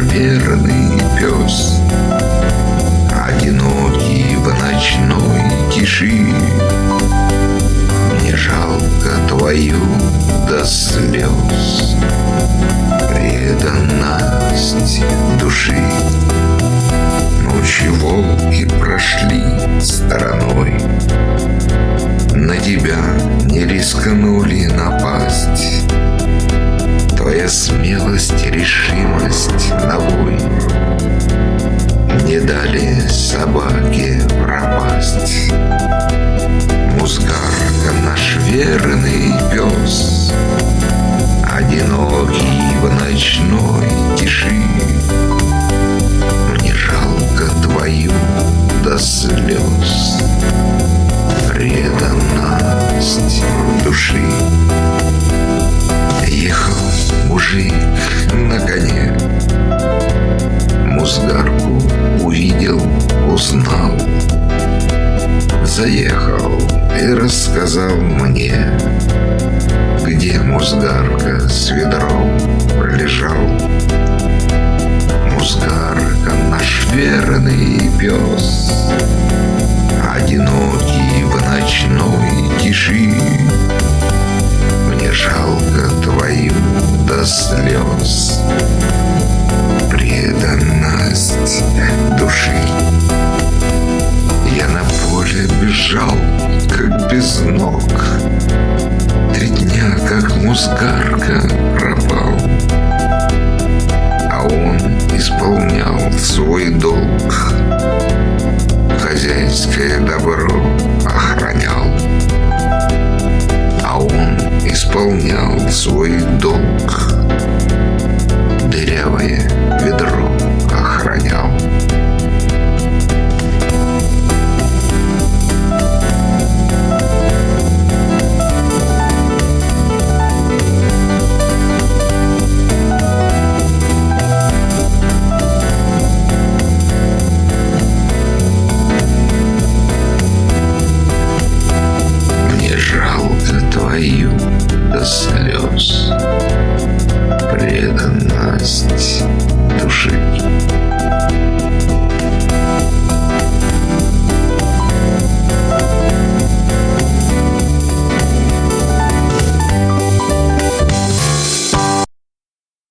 верный пес, одинокий в ночной тиши. Мне жалко твою до слез преданность души. Ночью волки прошли стороной, на тебя не рискнули напасть. Твоя смелость и решимость на бой не дали собаке пропасть. Музгарка наш верный пес, одинокий в ночной тиши. Мне жалко твою до слез преданность души. Ехал мужик на коне, Музгарку увидел, узнал, заехал и рассказал мне, где Музгарка с ведром лежал. Музгарка наш верный пес, одинокий в ночной тиши. Мне жалко твою до слез преданность души. Я на поле бежал, как без ног, 3 дня, как Музгарка пропал, а он исполнял свой долг, хозяйское добро